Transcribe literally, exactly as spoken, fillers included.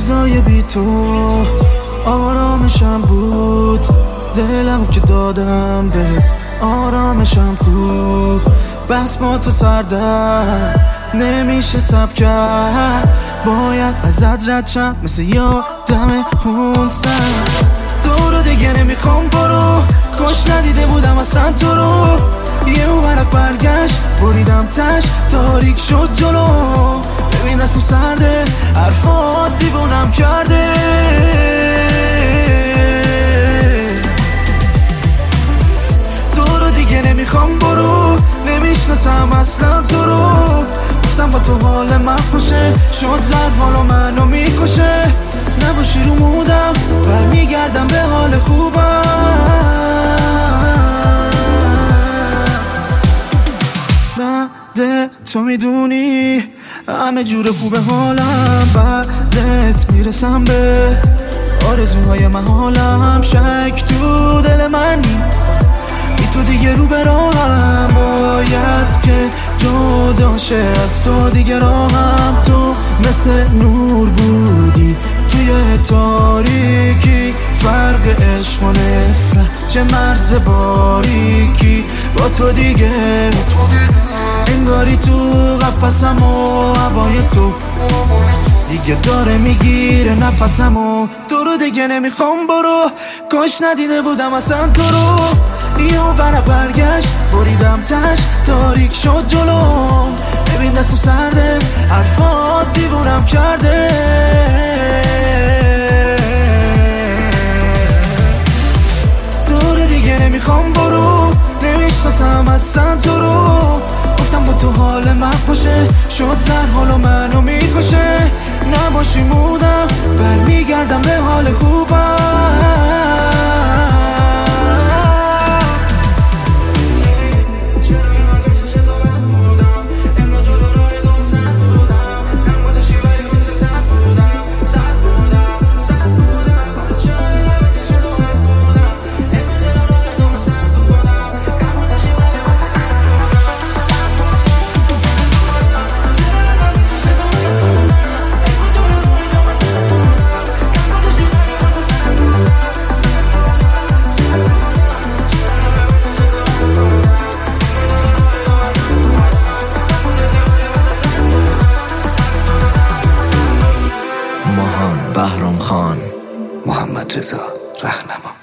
فضای بی تو آرامشم بود، دلم که دادم به آرامشم کو. بس با تو سردر نمیشه سب کرد، باید ازت رد شم مثل یادم خونسن. تو رو دیگه نمیخوام برو، کاش ندیده بودم اصلا تو رو. یه ورق برگشت بریدم تش، تاریک شد جلو. ببین دستم سرده، حرفات دیوونم کرده. تو رو دیگه نمیخوام برو، نمیشناسم اصلا تو رو. گفتم با تو حال من خوشه، شد زر حالو منو میکشه. نباشی رو مودم برمیگردم به حال خوبم. بعد تو میدونی همه جور خوبه حالم، بعدت میرسم به آرزوهای محالم. شک تو دل منی، بی تو دیگه رو به راهم، باید که جدا شه از تو دیگه راهم. تو مثل نور بودی توی تاریکی، فرق عشق و نفرت چه مرز باریکی. با تو دیگه انگاری تو قفسم و هوای تو دیگه داره میگیره نفسم. و تو رو دیگه نمیخوام برو، کاش ندیده بودم اصلا تو رو. یه ورق برگشت بریدم تش، تاریک شد جلوم. ببین دستم سرده، حرفات دیوونم کرده. تو رو دیگه نمیخوام برو، نمیشناسم اصلا تو رو. گفتم با تو حال من خوشه، شد زر حالو منو میکشه. نباشی مودم برمیگردم به حال خوبم. بهرام خان، محمد رضا رهنما.